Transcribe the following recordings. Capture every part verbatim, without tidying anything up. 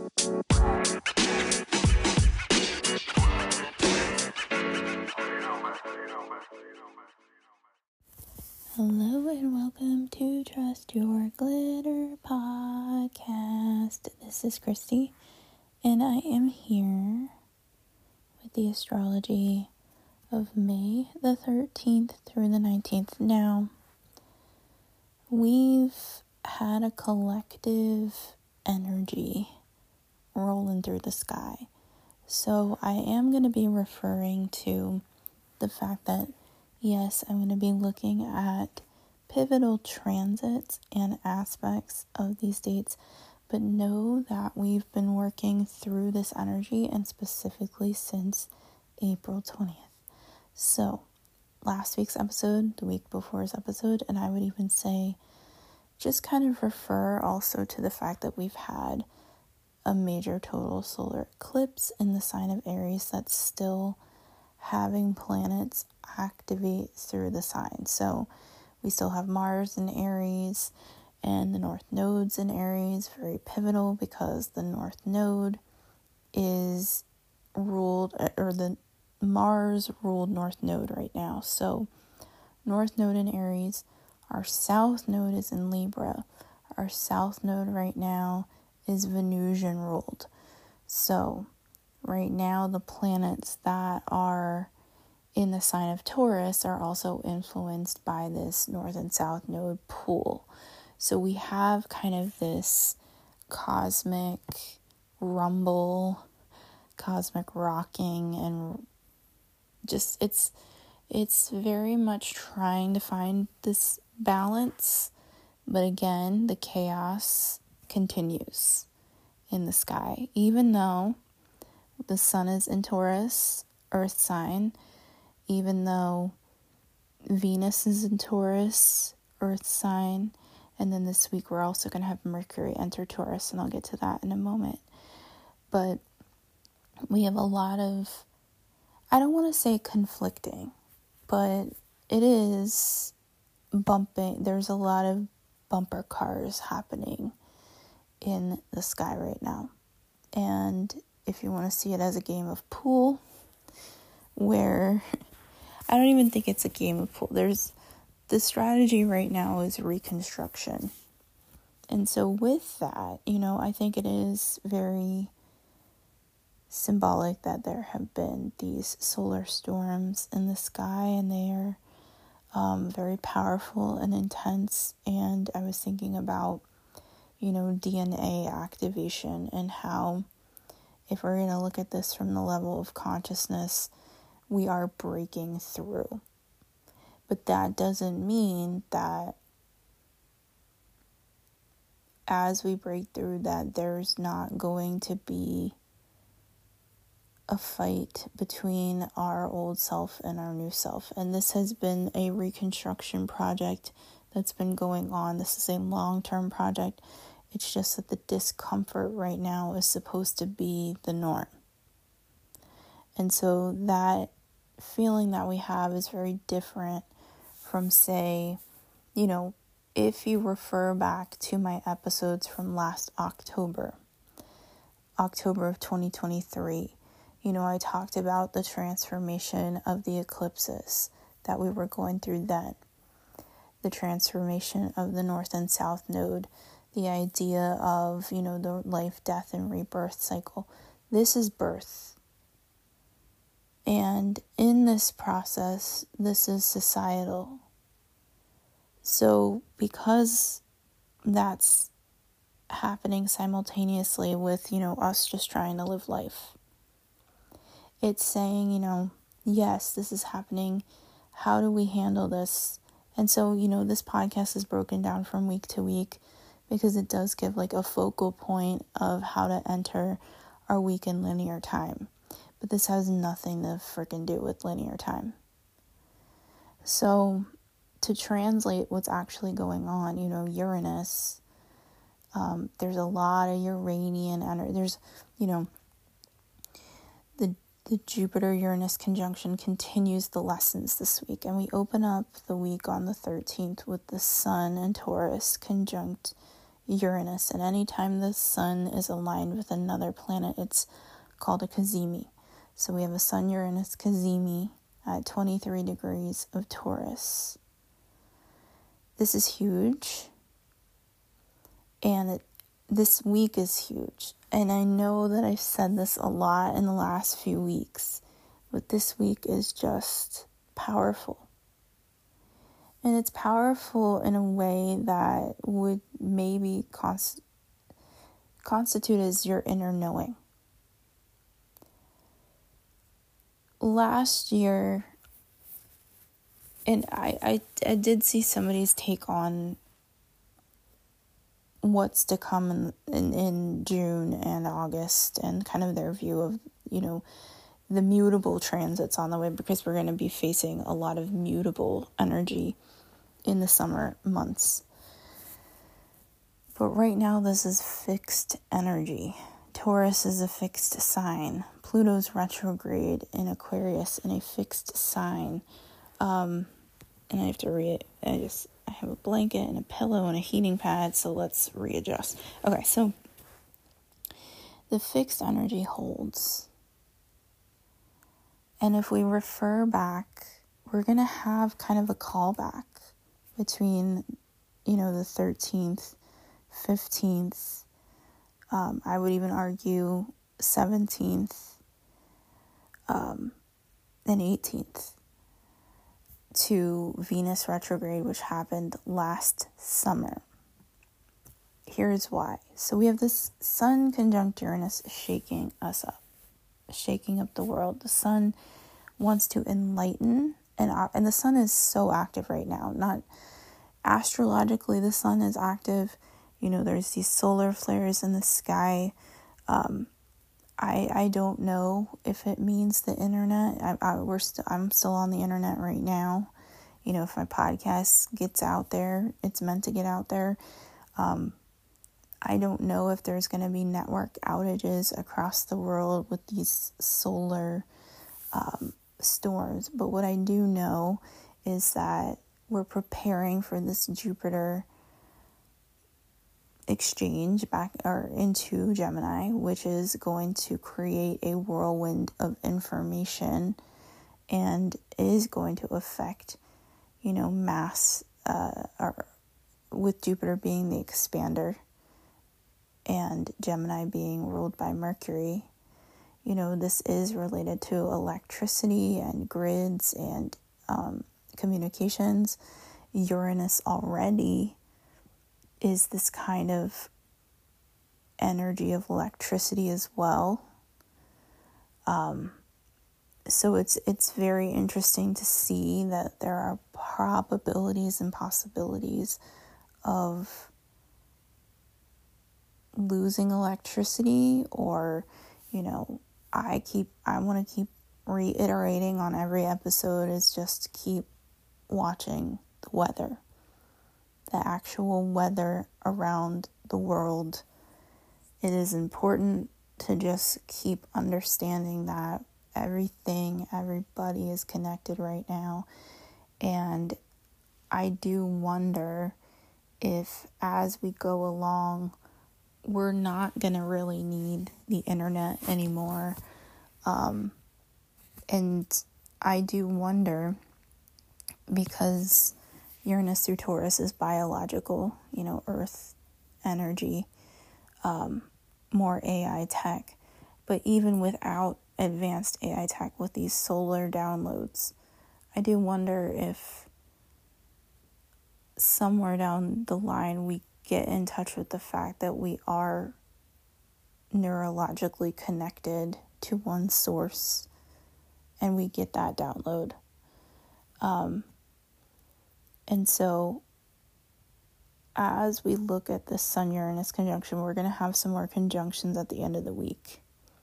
Hello and welcome to Trust Your Glitter podcast. This is Christy, and I am here with the astrology of May the thirteenth through the nineteenth. Now, we've had a collective energy rolling through the sky. So I am going to be referring to the fact that, yes, I'm going to be looking at pivotal transits and aspects of these dates, but know that we've been working through this energy, and specifically since April twentieth. So, last week's episode, the week before's episode, and I would even say just kind of refer also to the fact that we've had a major total solar eclipse in the sign of Aries that's still having planets activate through the sign. So we still have Mars in Aries and the North Node's in Aries, very pivotal because the North Node is ruled, or the Mars ruled North Node right now. So North Node in Aries, our South Node is in Libra. Our South Node right now is Venusian ruled. So right now, the planets that are in the sign of Taurus are also influenced by this North and South Node pool. So we have kind of this cosmic rumble, cosmic rocking, and just it's it's very much trying to find this balance. But again, the chaos continues in the sky, even though the sun is in Taurus, earth sign, even though Venus is in Taurus, earth sign, and then this week we're also going to have Mercury enter Taurus, and I'll get to that in a moment. But we have a lot of, I don't want to say conflicting, but it is bumping, there's a lot of bumper cars happening in the sky right now. And if you want to see it as a game of pool, where I don't even think it's a game of pool. There's the strategy right now is reconstruction. And so with that, you know, I think it is very symbolic that there have been these solar storms in the sky, and they are um, very powerful and intense. And I was thinking about, you know, D N A activation, and how, if we're going to look at this from the level of consciousness, we are breaking through. But that doesn't mean that as we break through that there's not going to be a fight between our old self and our new self. And this has been a reconstruction project that's been going on. This is a long-term project. It's just that the discomfort right now is supposed to be the norm. And so that feeling that we have is very different from, say, you know, if you refer back to my episodes from last October, October of twenty twenty-three, you know, I talked about the transformation of the eclipses that we were going through then, the transformation of the North and South Node, the idea of, you know, the life, death, and rebirth cycle. This is birth. And in this process, this is societal. So because that's happening simultaneously with, you know, us just trying to live life, it's saying, you know, yes, this is happening. How do we handle this? And so, you know, this podcast is broken down from week to week because it does give like a focal point of how to enter our week in linear time. But this has nothing to freaking do with linear time. So to translate what's actually going on, you know, Uranus, um, there's a lot of Uranian energy. There's, you know, the the Jupiter-Uranus conjunction continues the lessons this week. And we open up the week on the thirteenth with the Sun and Taurus conjunct Uranus. And anytime the sun is aligned with another planet, it's called a cazimi. So we have a Sun-Uranus cazimi at twenty-three degrees of Taurus. This is huge. And it, this week is huge. And I know that I've said this a lot in the last few weeks, but this week is just powerful. And it's powerful in a way that would maybe const- constitute as your inner knowing. Last year, and I, I, I did see somebody's take on what's to come in, in in June and August, and kind of their view of, you know, the mutable transits on the way, because we're going to be facing a lot of mutable energy in the summer months. But right now, this is fixed energy. Taurus is a fixed sign. Pluto's retrograde in Aquarius in a fixed sign. Um, and I have to read, I just, I have a blanket and a pillow and a heating pad, so let's readjust. Okay, so the fixed energy holds. And if we refer back, we're going to have kind of a callback between, you know, the thirteenth, fifteenth, um, I would even argue seventeenth, um, and eighteenth to Venus retrograde, which happened last summer. Here's why. So we have this Sun conjunct Uranus shaking us up, shaking up the world. The Sun wants to enlighten, and and the Sun is so active right now. Not astrologically, the Sun is active. You know, there's these solar flares in the sky. Um, I I don't know if it means the internet. I, I we're st- I'm still on the internet right now. You know, if my podcast gets out there, it's meant to get out there. Um, I don't know if there's going to be network outages across the world with these solar um, storms. But what I do know is that we're preparing for this Jupiter exchange back or into Gemini, which is going to create a whirlwind of information and is going to affect, you know, mass, uh, or with Jupiter being the expander and Gemini being ruled by Mercury. You know, this is related to electricity and grids and um, communications. Uranus already is this kind of energy of electricity as well. Um, so it's it's very interesting to see that there are probabilities and possibilities of losing electricity, or, you know, I keep I want to keep reiterating on every episode is just keep watching the weather, the actual weather around the world. It is important to just keep understanding that everything, everybody is connected right now. And I do wonder if as we go along, we're not going to really need the internet anymore. Um, and I do wonder, because Uranus through Taurus is biological, you know, earth energy, um, more A I tech. But even without advanced A I tech, with these solar downloads, I do wonder if somewhere down the line we get in touch with the fact that we are neurologically connected to one source, and we get that download. Um, and so as we look at this Sun-Uranus conjunction, we're going to have some more conjunctions at the end of the week.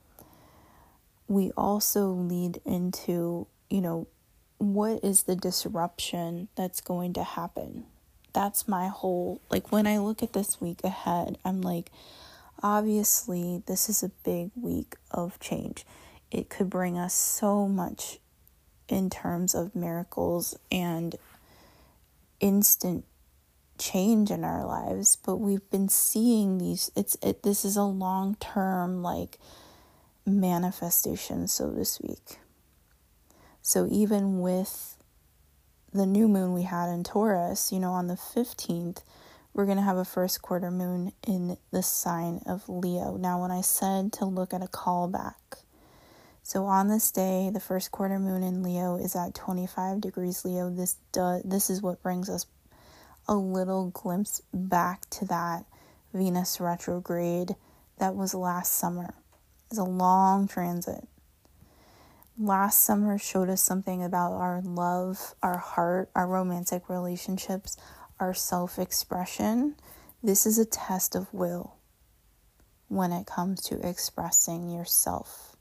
We also lead into, you know, what is the disruption that's going to happen? That's my whole, like, when I look at this week ahead, I'm like, obviously, this is a big week of change. It could bring us so much in terms of miracles and instant change in our lives, but we've been seeing these, it's, it, this is a long-term, like, manifestation, so to speak. So even with the new moon we had in Taurus, you know, on the fifteenth, we're going to have a first quarter moon in the sign of Leo. Now, when I said to look at a callback, so on this day, the first quarter moon in Leo is at twenty-five degrees Leo. This does, this is what brings us a little glimpse back to that Venus retrograde that was last summer. It's a long transit. Last summer showed us something about our love, our heart, our romantic relationships, our self-expression. This is a test of will when it comes to expressing yourself.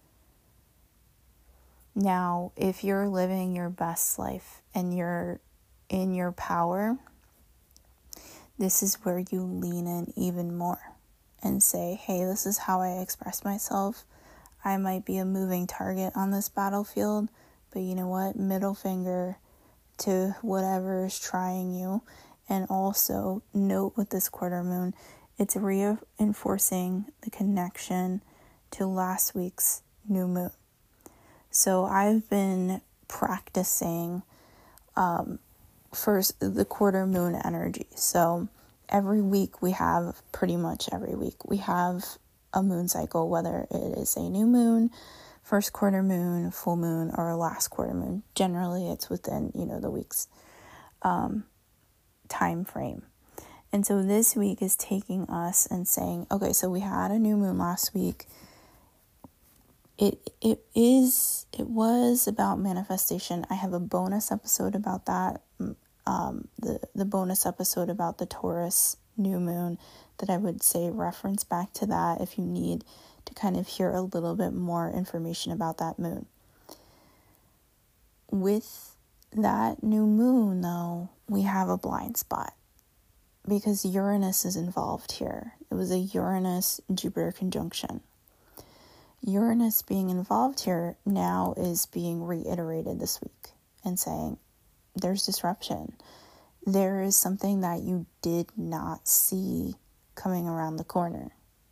Now, if you're living your best life and you're in your power, this is where you lean in even more and say, hey, this is how I express myself. I might be a moving target on this battlefield, but you know what? Middle finger to whatever is trying you. And also note with this quarter moon, it's reinforcing the connection to last week's new moon. So I've been practicing um, first the quarter moon energy. So every week we have, pretty much every week, we have a moon cycle, whether it is a new moon, first quarter moon, full moon, or a last quarter moon. Generally, it's within, you know, the week's um, time frame. And so this week is taking us and saying, okay, so we had a new moon last week. It it is it was about manifestation. I have a bonus episode about that. Um, the the bonus episode about the Taurus new moon that I would say reference back to that if you need to kind of hear a little bit more information about that moon. With that new moon, though, we have a blind spot because Uranus is involved here. It was a Uranus-Jupiter conjunction. Uranus being involved here now is being reiterated this week and saying there's disruption. There is something that you did not see coming around the corner.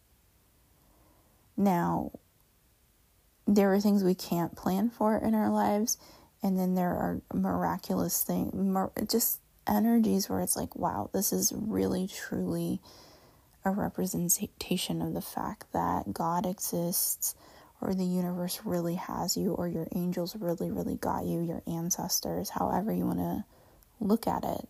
Now, there are things we can't plan for in our lives, and then there are miraculous things, just energies where it's like, wow, this is really, truly a representation of the fact that God exists, or the universe really has you, or your angels really, really got you, your ancestors, however you want to look at it.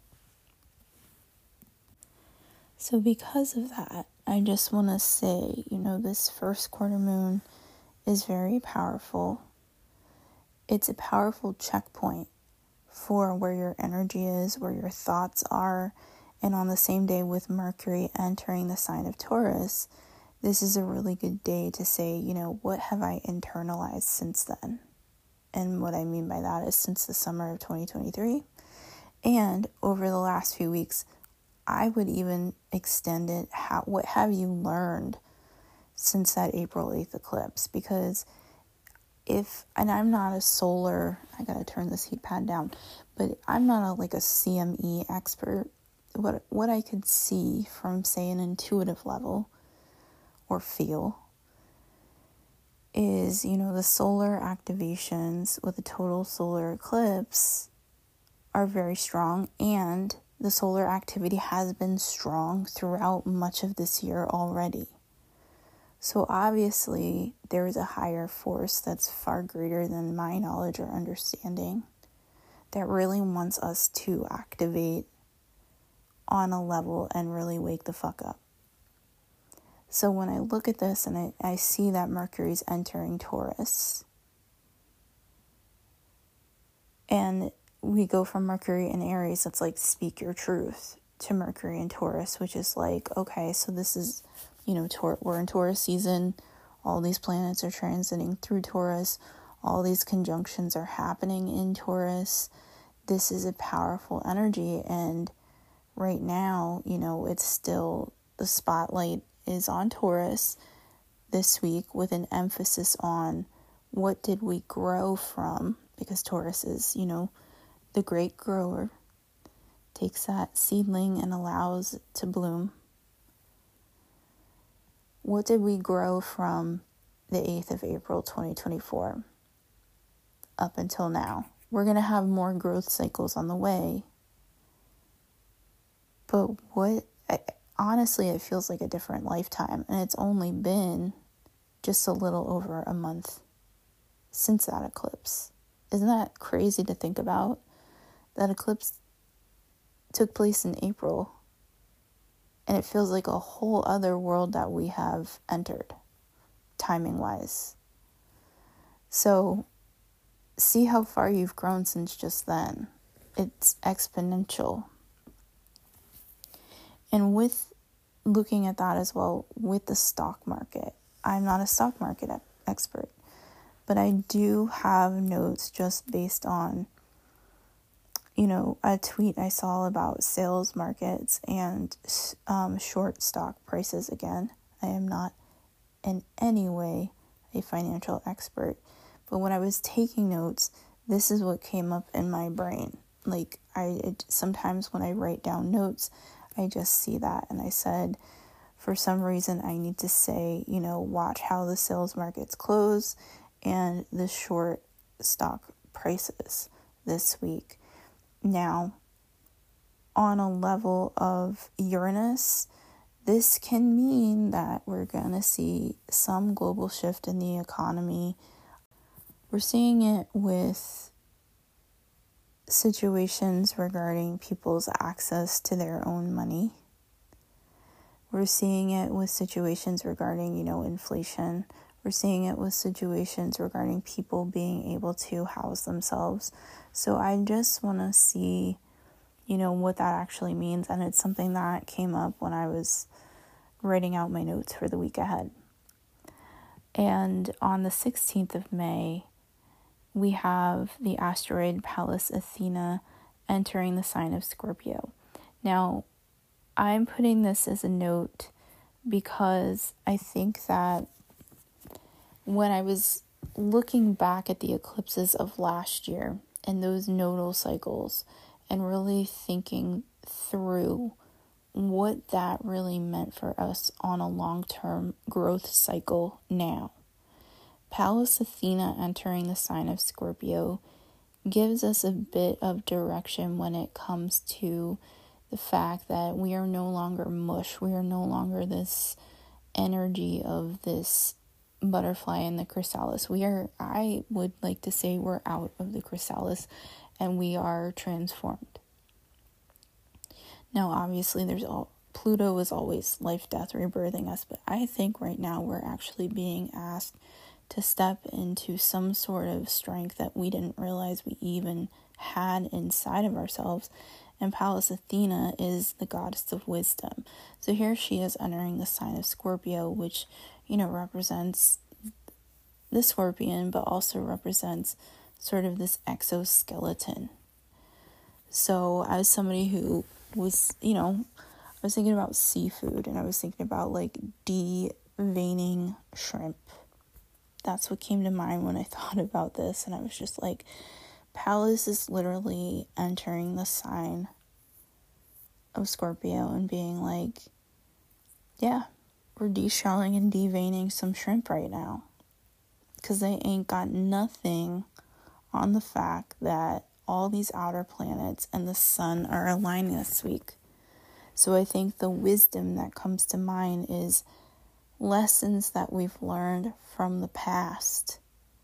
So because of that, I just want to say, you know, this first quarter moon is very powerful. It's a powerful checkpoint for where your energy is, where your thoughts are. And on the same day with Mercury entering the sign of Taurus, this is a really good day to say, you know, what have I internalized since then? And what I mean by that is since the summer of twenty twenty-three. And over the last few weeks, I would even extend it. How, what have you learned since that April eighth eclipse? Because if, and I'm not a solar, I gotta turn this heat pad down, but I'm not a, like a C M E expert. What, what I could see from, say, an intuitive level or feel is, you know, the solar activations with a total solar eclipse are very strong, and the solar activity has been strong throughout much of this year already. So obviously there is a higher force that's far greater than my knowledge or understanding that really wants us to activate on a level and really wake the fuck up. So when I look at this and I, I see that Mercury's entering Taurus, and we go from Mercury in Aries, that's like speak your truth, to Mercury in Taurus, which is like, okay, so this is, you know, Taur- we're in Taurus season, all these planets are transiting through Taurus, all these conjunctions are happening in Taurus. This is a powerful energy, and right now, you know, it's still, the spotlight is on Taurus this week with an emphasis on what did we grow from, because Taurus is, you know, the great grower. takes that seedling and allows it to bloom. What did we grow from the eighth of April, twenty twenty-four up until now? We're going to have more growth cycles on the way. But what, I, honestly, it feels like a different lifetime. And it's only been just a little over a month since that eclipse. Isn't that crazy to think about? That eclipse took place in April. And it feels like a whole other world that we have entered, timing-wise. So, see how far you've grown since just then. It's exponential. And with looking at that as well, with the stock market, I'm not a stock market expert, but I do have notes just based on, you know, a tweet I saw about sales markets and um, short stock prices again. I am not in any way a financial expert, but when I was taking notes, this is what came up in my brain. Like, I it, sometimes when I write down notes, I just see that, and I said, for some reason, I need to say, you know, watch how the sales markets close and the short stock prices this week. Now, on a level of Uranus, this can mean that we're going to see some global shift in the economy. We're seeing it with situations regarding people's access to their own money. We're seeing it with situations regarding, you know, inflation. We're seeing it with situations regarding people being able to house themselves. So I just want to see, you know, what that actually means. And it's something that came up when I was writing out my notes for the week ahead. And on the sixteenth of May, we have the asteroid Pallas Athena entering the sign of Scorpio. Now, I'm putting this as a note because I think that when I was looking back at the eclipses of last year and those nodal cycles and really thinking through what that really meant for us on a long-term growth cycle now, Pallas Athena entering the sign of Scorpio gives us a bit of direction when it comes to the fact that we are no longer mush. We are no longer this energy of this butterfly in the chrysalis. We are, I would like to say, we're out of the chrysalis and we are transformed. Now, obviously, there's all Pluto is always life, death, rebirthing us, but I think right now we're actually being asked to step into some sort of strength that we didn't realize we even had inside of ourselves. And Pallas Athena is the goddess of wisdom. So here she is entering the sign of Scorpio, which, you know, represents the scorpion, but also represents sort of this exoskeleton. So as somebody who was, you know, I was thinking about seafood and I was thinking about like deveining shrimp. That's what came to mind when I thought about this. And I was just like, Pallas is literally entering the sign of Scorpio and being like, yeah, we're deshelling and deveining some shrimp right now. Because they ain't got nothing on the fact that all these outer planets and the sun are aligning this week. So I think the wisdom that comes to mind is lessons that we've learned from the past,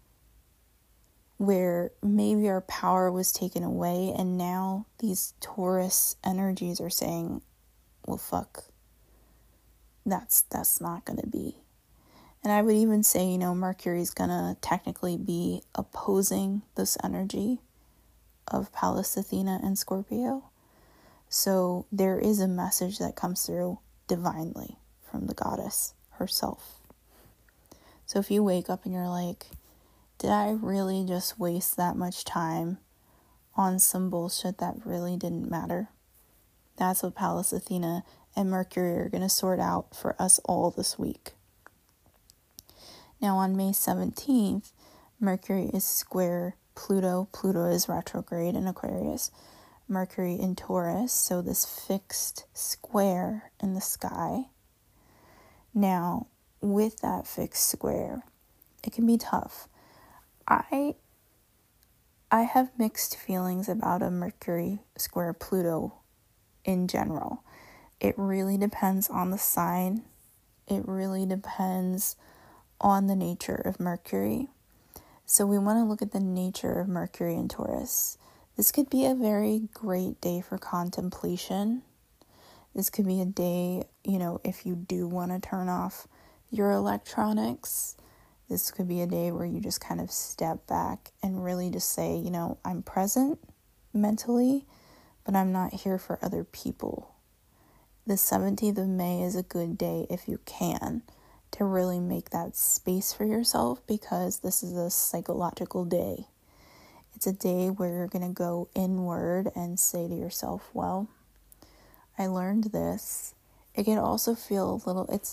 where maybe our power was taken away and now these Taurus energies are saying, well, fuck, that's that's not going to be. And I would even say, you know, Mercury's going to technically be opposing this energy of Pallas Athena and Scorpio. So there is a message that comes through divinely from the goddess herself. So if you wake up and you're like, did I really just waste that much time on some bullshit that really didn't matter? That's what Pallas Athena and Mercury are going to sort out for us all this week. Now on May seventeenth, Mercury is square Pluto. Pluto is retrograde in Aquarius. Mercury in Taurus, so this fixed square in the sky. Now, with that fixed square, it can be tough. I I have mixed feelings about a Mercury square Pluto in general. It really depends on the sign. It really depends on the nature of Mercury. So we want to look at the nature of Mercury in Taurus. This could be a very great day for contemplation. This could be a day, you know, if you do want to turn off your electronics. This could be a day where you just kind of step back and really just say, you know, I'm present mentally, but I'm not here for other people. The seventeenth of May is a good day, if you can, to really make that space for yourself, because this is a psychological day. It's a day where you're going to go inward and say to yourself, well, I learned this. It can also feel a little, it's,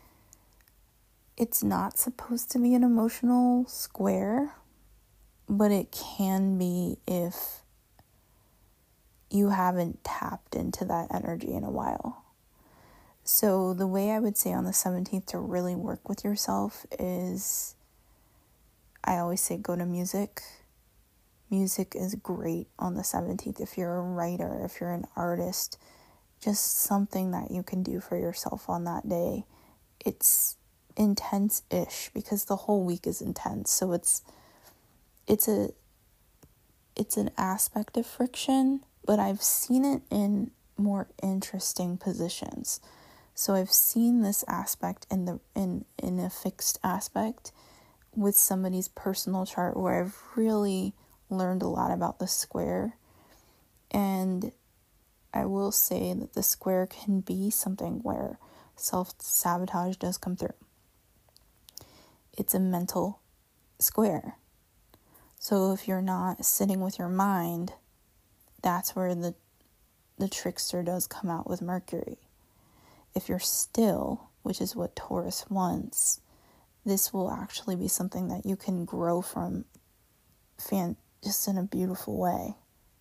it's not supposed to be an emotional square, but it can be if you haven't tapped into that energy in a while. So the way I would say on the seventeenth to really work with yourself is, I always say go to music. Music is great on the seventeenth. If you're a writer, if you're an artist, just something that you can do for yourself on that day. It's intense-ish because the whole week is intense. So it's it's a it's an aspect of friction, but I've seen it in more interesting positions. So I've seen this aspect in the in, in a fixed aspect with somebody's personal chart where I've really learned a lot about the square. And I will say that the square can be something where self-sabotage does come through. It's a mental square. So if you're not sitting with your mind, that's where the the trickster does come out with Mercury. If you're still, which is what Taurus wants, this will actually be something that you can grow from fan just in a beautiful way.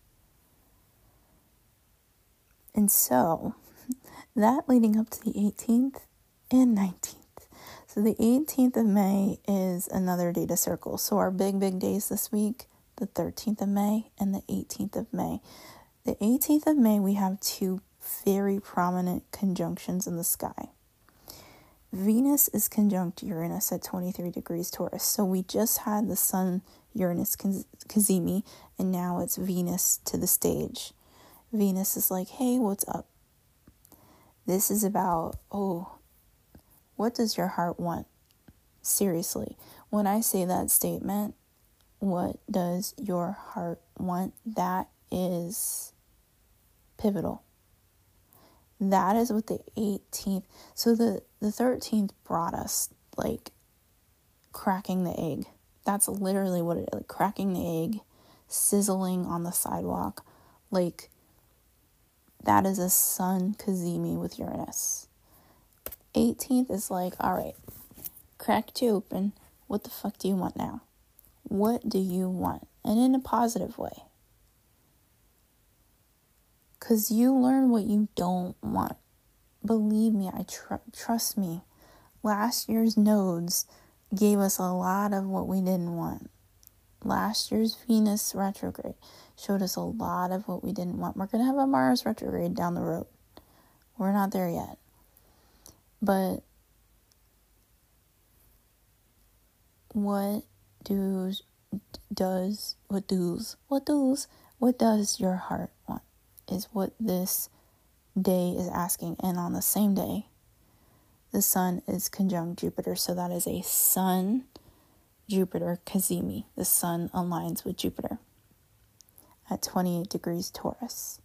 And so, that leading up to the eighteenth and nineteenth. So the eighteenth of May is another day to circle. So our big, big days this week, the thirteenth of May and the eighteenth of May. The eighteenth of May, we have two very prominent conjunctions in the sky. Venus is conjunct Uranus at twenty-three degrees Taurus. So we just had the Sun Uranus cazimi, and now it's Venus to the stage. Venus is like, hey, what's up? This is about, oh, what does your heart want? Seriously, when I say that statement, what does your heart want? That is pivotal. That is what the eighteenth, so the, the thirteenth brought us, like, cracking the egg. That's literally what it is, like, cracking the egg, sizzling on the sidewalk. Like, that is a Sun cazimi with Uranus. eighteenth is like, all right, cracked you open. What the fuck do you want now? What do you want? And in a positive way. Because you learn what you don't want. Believe me, I tr- trust me. Last year's nodes gave us a lot of what we didn't want. Last year's Venus retrograde showed us a lot of what we didn't want. We're going to have a Mars retrograde down the road. We're not there yet. But what does, does, what does, what does, what does your heart want is what this day is asking. And on the same day, the Sun is conjunct Jupiter. So that is a Sun Jupiter cazimi. The Sun aligns with Jupiter at twenty-eight degrees Taurus.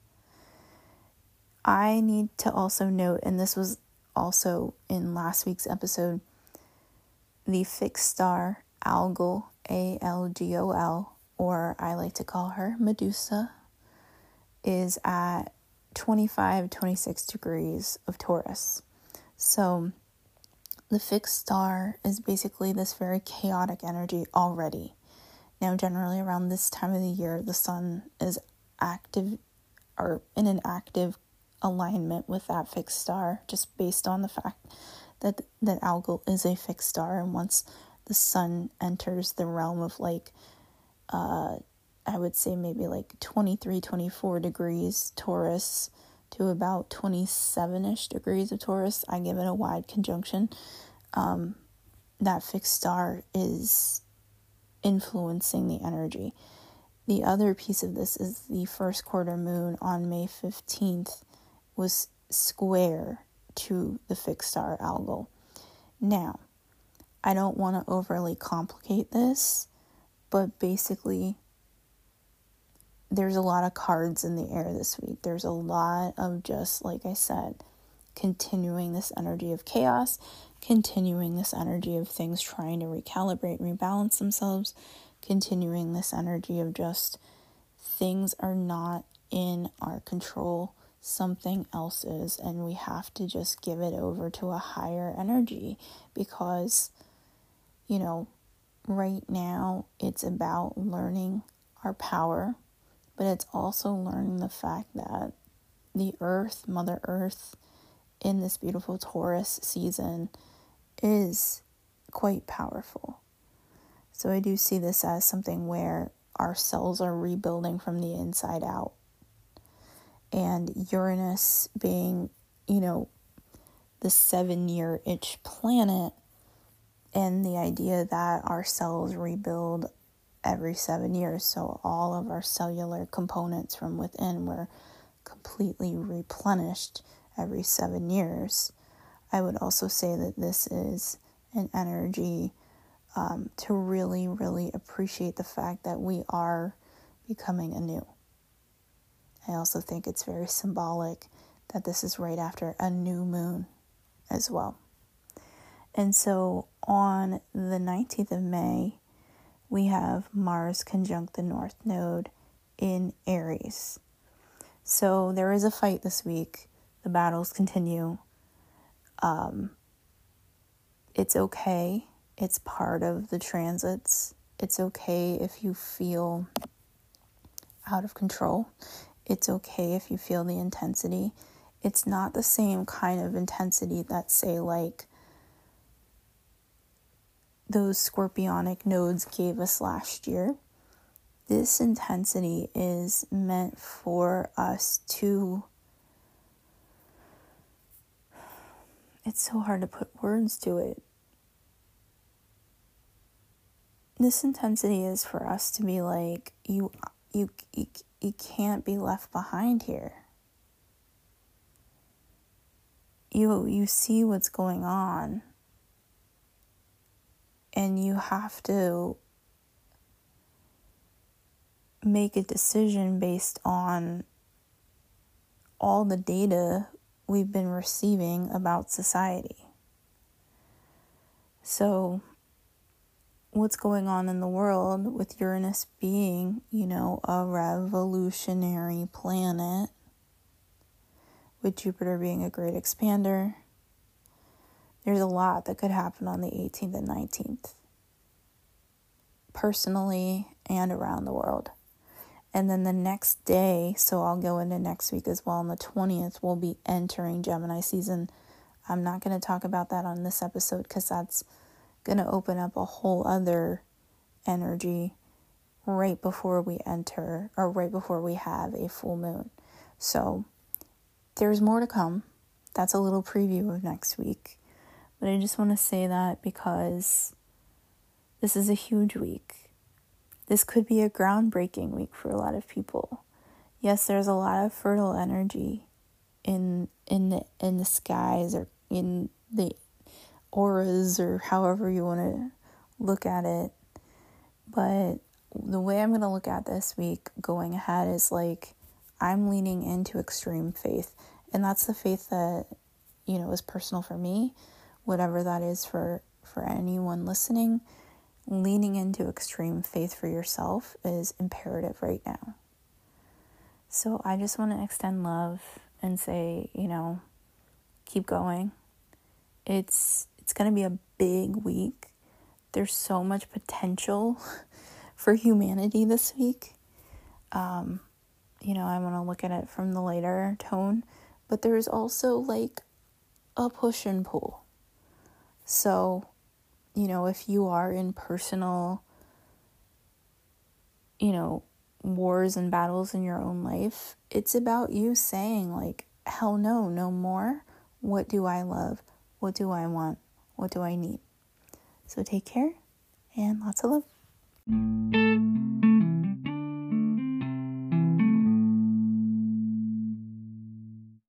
I need to also note, and this was also in last week's episode, the fixed star Algol, A L G O L, or I like to call her Medusa, is at twenty-five, twenty-six degrees of Taurus. So the fixed star is basically this very chaotic energy already. Now, generally around this time of the year, the Sun is active, are in an active alignment with that fixed star, just based on the fact that that Algol is a fixed star, and once the sun enters the realm of like uh I would say maybe like twenty-three, twenty-four degrees Taurus to about twenty-seven-ish degrees of Taurus, I give it a wide conjunction. Um, that fixed star is influencing the energy. The other piece of this is the first quarter moon on May fifteenth was square to the fixed star Algol. Now, I don't want to overly complicate this, but basically, there's a lot of cards in the air this week. There's a lot of just, like I said, continuing this energy of chaos, continuing this energy of things trying to recalibrate, rebalance themselves, continuing this energy of just things are not in our control, something else is, and we have to just give it over to a higher energy because, you know, right now it's about learning our power, but it's also learning the fact that the earth, Mother Earth, in this beautiful Taurus season is quite powerful. So I do see this as something where our cells are rebuilding from the inside out. And Uranus being, you know, the seven-year-ish planet, and the idea that our cells rebuild every seven years. So all of our cellular components from within were completely replenished every seven years. I would also say that this is an energy um, to really, really appreciate the fact that we are becoming anew. I also think it's very symbolic that this is right after a new moon as well. And so on the nineteenth of May, we have Mars conjunct the North Node in Aries. So there is a fight this week. The battles continue. Um, it's okay. It's part of the transits. It's okay if you feel out of control. It's okay if you feel the intensity. It's not the same kind of intensity that, say, like, those scorpionic nodes gave us last year. This intensity is meant for us to, it's so hard to put words to it. This intensity is for us to be like, you, you, you, you can't be left behind here. You, you see what's going on. And you have to make a decision based on all the data we've been receiving about society. So, what's going on in the world with Uranus being, you know, a revolutionary planet, with Jupiter being a great expander, there's a lot that could happen on the eighteenth and nineteenth, personally and around the world. And then the next day, so I'll go into next week as well, on the twentieth, we'll be entering Gemini season. I'm not going to talk about that on this episode because that's going to open up a whole other energy right before we enter, or right before we have a full moon. So there's more to come. That's a little preview of next week. But I just want to say that because this is a huge week. This could be a groundbreaking week for a lot of people. Yes, there's a lot of fertile energy in in the in the skies, or in the auras, or however you want to look at it. But the way I'm going to look at this week going ahead is like, I'm leaning into extreme faith. And that's the faith that, you know, is personal for me. Whatever that is for, for anyone listening, leaning into extreme faith for yourself is imperative right now. So I just want to extend love and say, you know, keep going. It's it's going to be a big week. There's so much potential for humanity this week. Um, you know, I want to look at it from the lighter tone, but there's also like a push and pull. So, you know, if you are in personal, you know, wars and battles in your own life, it's about you saying like, hell no, no more. What do I love? What do I want? What do I need? So take care and lots of love.